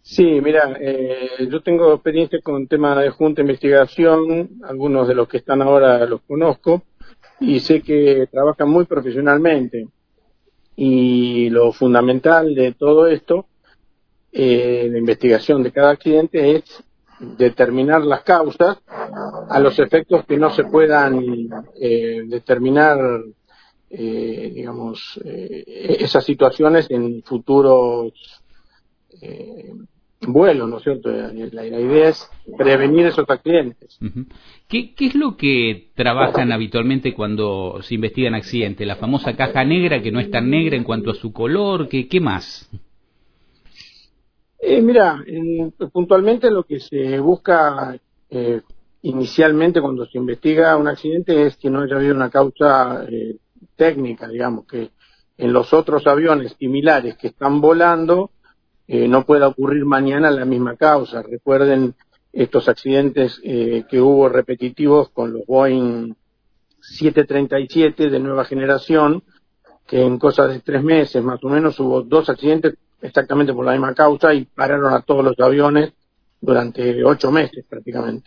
Sí, mira, yo tengo experiencia con temas de junta de investigación, algunos de los que están ahora los conozco y sé que trabajan muy profesionalmente y lo fundamental de todo esto, la investigación de cada accidente es determinar las causas a los efectos que no se puedan determinar, esas situaciones en futuros eh, vuelo, ¿no es cierto? La idea es prevenir esos accidentes. Ujú. ¿Qué es lo que trabajan habitualmente cuando se investigan accidentes? ¿La famosa caja negra que no es tan negra en cuanto a su color? ¿Qué más? Mira, puntualmente lo que se busca eh, inicialmente cuando se investiga un accidente es que no haya habido una causa técnica, digamos, que en los otros aviones similares que están volando no pueda ocurrir mañana la misma causa. Recuerden estos accidentes que hubo repetitivos con los Boeing 737 de nueva generación, que en cosas de 3 meses más o menos hubo 2 accidentes exactamente por la misma causa y pararon a todos los aviones durante 8 meses prácticamente.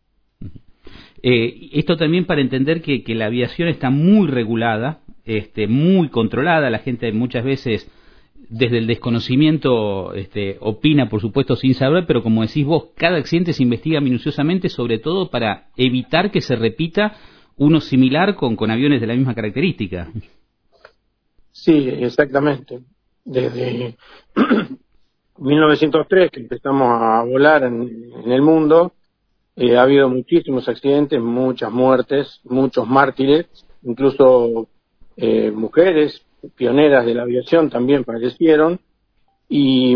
Esto también para entender que la aviación está muy regulada, muy controlada. La gente muchas veces desde el desconocimiento opina, por supuesto, sin saber, pero como decís vos, cada accidente se investiga minuciosamente, sobre todo para evitar que se repita uno similar con aviones de la misma característica. Sí, exactamente. Desde 1903 que empezamos a volar en el mundo, ha habido muchísimos accidentes, muchas muertes, muchos mártires, incluso mujeres pioneras de la aviación también fallecieron y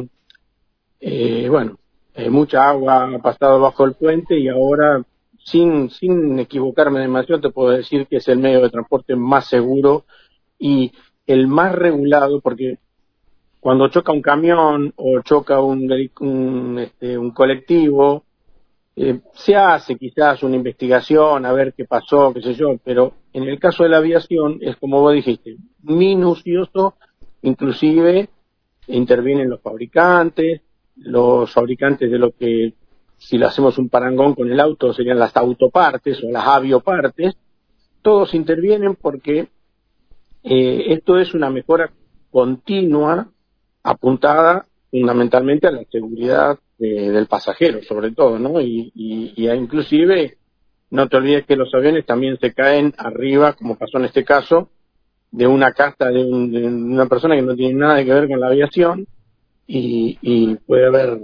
mucha agua ha pasado bajo el puente y ahora, sin equivocarme demasiado, te puedo decir que es el medio de transporte más seguro y el más regulado, porque cuando choca un camión o choca un colectivo, se hace quizás una investigación a ver qué pasó, qué sé yo, pero en el caso de la aviación es como vos dijiste, minucioso, inclusive intervienen los fabricantes de lo que, si le hacemos un parangón con el auto, serían las autopartes o las aviopartes, todos intervienen porque esto es una mejora continua apuntada fundamentalmente a la seguridad del pasajero, sobre todo, ¿no? Inclusive, no te olvides que los aviones también se caen arriba, como pasó en este caso, de una casta de una persona que no tiene nada que ver con la aviación y puede haber,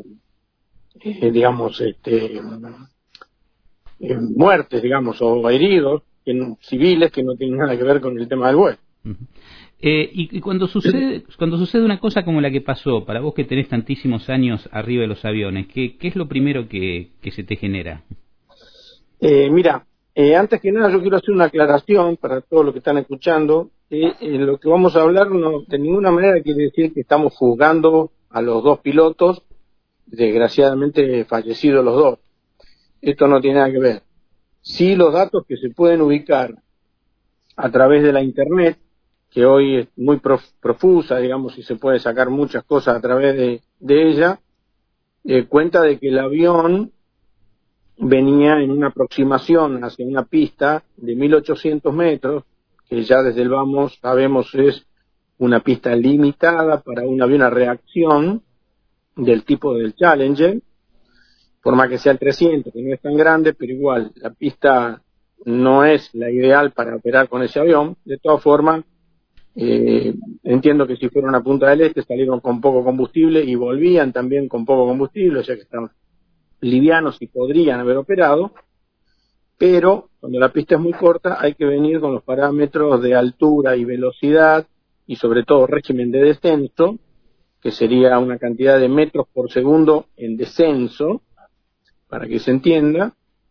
muertes, digamos, o heridos civiles que no tienen nada que ver con el tema del vuelo. Ujú. Y cuando sucede una cosa como la que pasó, para vos que tenés tantísimos años arriba de los aviones, ¿qué es lo primero que se te genera? Mira, antes que nada yo quiero hacer una aclaración para todos los que están escuchando. Lo que vamos a hablar no, de ninguna manera quiere decir que estamos juzgando a los dos pilotos, desgraciadamente fallecidos los dos. Esto no tiene nada que ver. Sí, los datos que se pueden ubicar a través de la Internet, que hoy es muy profusa, digamos, y se puede sacar muchas cosas a través de ella, cuenta de que el avión venía en una aproximación hacia una pista de 1800 metros, que ya desde el vamos sabemos es una pista limitada para un avión a reacción del tipo del Challenger, por más que sea el 300, que no es tan grande, pero igual la pista no es la ideal para operar con ese avión. De todas formas, entiendo que si fueron a Punta del Este salieron con poco combustible y volvían también con poco combustible, o sea que estaban livianos y podrían haber operado, pero cuando la pista es muy corta hay que venir con los parámetros de altura y velocidad y sobre todo régimen de descenso, que sería una cantidad de metros por segundo en descenso, para que se entienda,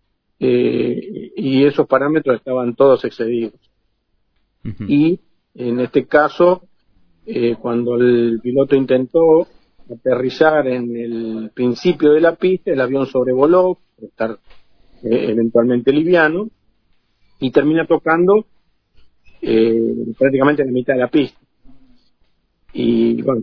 y esos parámetros estaban todos excedidos. Uh-huh. Y en este caso, cuando el piloto intentó aterrizar en el principio de la pista, el avión sobrevoló, por estar eventualmente liviano, y termina tocando prácticamente en la mitad de la pista. Y bueno,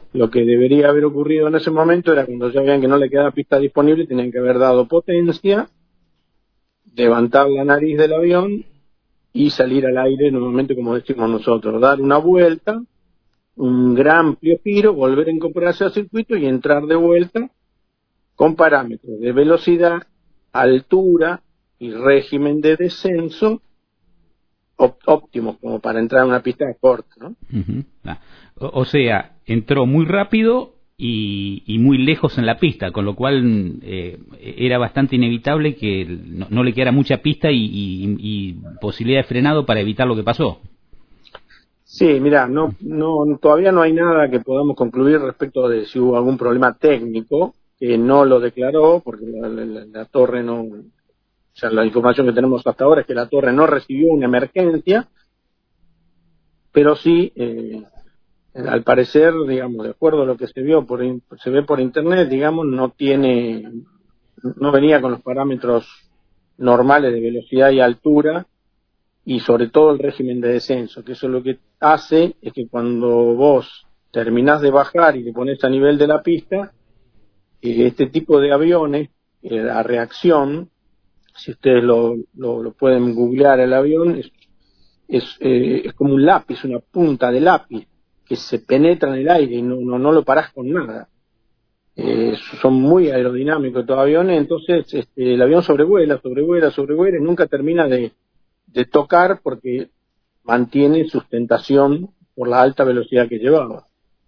Lo que debería haber ocurrido en ese momento era cuando ya veían que no le quedaba pista disponible, tenían que haber dado potencia, levantar la nariz del avión y salir al aire, normalmente como decimos nosotros, dar una vuelta, un gran amplio giro, volver a incorporarse al circuito y entrar de vuelta con parámetros de velocidad, altura y régimen de descenso óptimos como para entrar en una pista corta, ¿no? Uh-huh. O sea, entró muy rápido y muy lejos en la pista, con lo cual era bastante inevitable que no le quedara mucha pista y posibilidad de frenado para evitar lo que pasó. Sí, mira, todavía no hay nada que podamos concluir respecto de si hubo algún problema técnico, que no lo declaró, porque la torre no, o sea, la información que tenemos hasta ahora es que la torre no recibió una emergencia, pero sí, al parecer, digamos, de acuerdo a lo que se ve por internet, digamos, no venía con los parámetros normales de velocidad y altura, y sobre todo el régimen de descenso, que eso lo que hace es que cuando vos terminás de bajar y te pones a nivel de la pista, este tipo de aviones, la reacción, si ustedes lo pueden googlear, el avión es como un lápiz, una punta de lápiz que se penetra en el aire y no lo parás con nada. Son muy aerodinámicos estos aviones, entonces el avión sobrevuela y nunca termina de tocar porque mantiene sustentación por la alta velocidad que llevaba.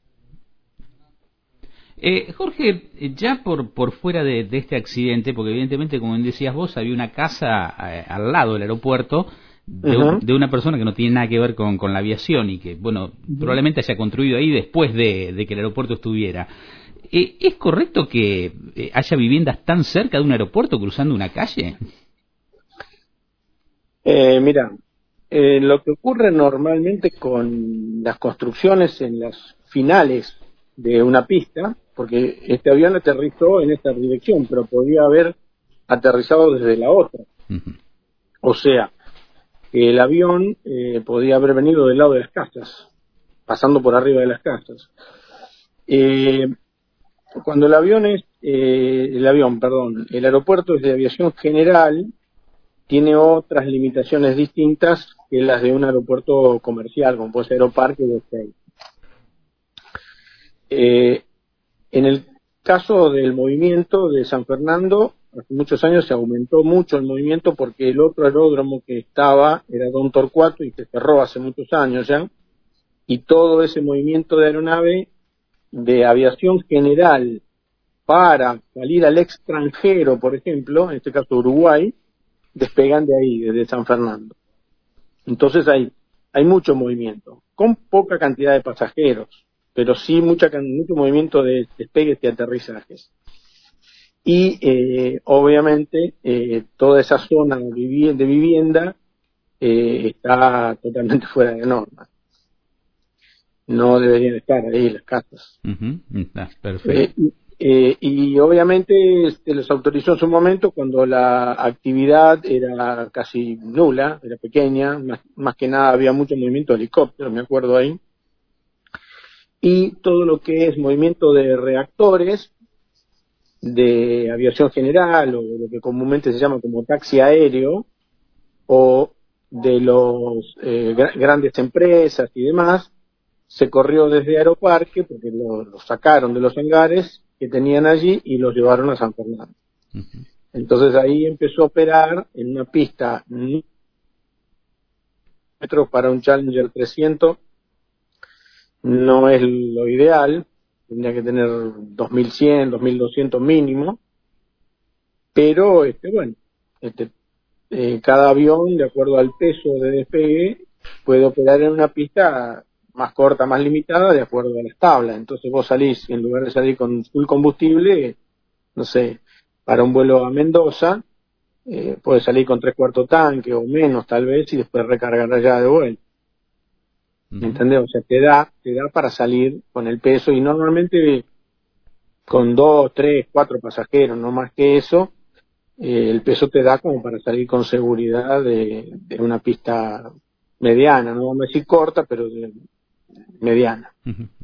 Jorge, ya por fuera de este accidente, porque evidentemente, como decías vos, había una casa al lado del aeropuerto de una persona que no tiene nada que ver con la aviación y que, bueno, probablemente haya construido ahí después de que el aeropuerto estuviera. ¿Es correcto que haya viviendas tan cerca de un aeropuerto cruzando una calle? Mira, lo que ocurre normalmente con las construcciones en las finales de una pista, porque este avión aterrizó en esta dirección, pero podía haber aterrizado desde la otra. Uh-huh. O sea, que el avión podía haber venido del lado de las casas, pasando por arriba de las casas. Cuando el aeropuerto es de aviación general, tiene otras limitaciones distintas que las de un aeropuerto comercial, como puede ser Aeroparque de Ezeiza. En el caso del movimiento de San Fernando, hace muchos años se aumentó mucho el movimiento porque el otro aeródromo que estaba era Don Torcuato y se cerró hace muchos años ya, y todo ese movimiento de aeronave de aviación general para salir al extranjero, por ejemplo, en este caso Uruguay, despegan de ahí, desde San Fernando. Entonces hay mucho movimiento, con poca cantidad de pasajeros, pero sí mucho movimiento de despegues y aterrizajes. Y obviamente toda esa zona de vivienda está totalmente fuera de norma. No deberían estar ahí las casas. Uh-huh. Perfecto. Y obviamente los autorizó en su momento cuando la actividad era casi nula, era pequeña, más que nada había mucho movimiento de helicópteros, me acuerdo ahí. Y todo lo que es movimiento de reactores, de aviación general, o lo que comúnmente se llama como taxi aéreo, o de los grandes empresas y demás, se corrió desde Aeroparque porque lo sacaron de los hangares que tenían allí y los llevaron a San Fernando. Uh-huh. Entonces ahí empezó a operar en una pista para un Challenger 300. No es lo ideal, tendría que tener 2100, 2200 mínimo, pero cada avión, de acuerdo al peso de despegue, puede operar en una pista más corta, más limitada, de acuerdo a las tablas. Entonces vos salís, en lugar de salir con full combustible, no sé, para un vuelo a Mendoza, puedes salir con 3/4 tanque o menos tal vez y después recargar allá de vuelta. Uh-huh. ¿Entendés? O sea, te da para salir con el peso y normalmente con 2, 3, 4 pasajeros, no más que eso, el peso te da como para salir con seguridad de una pista mediana, no vamos a decir corta, pero mediana. Uh-huh.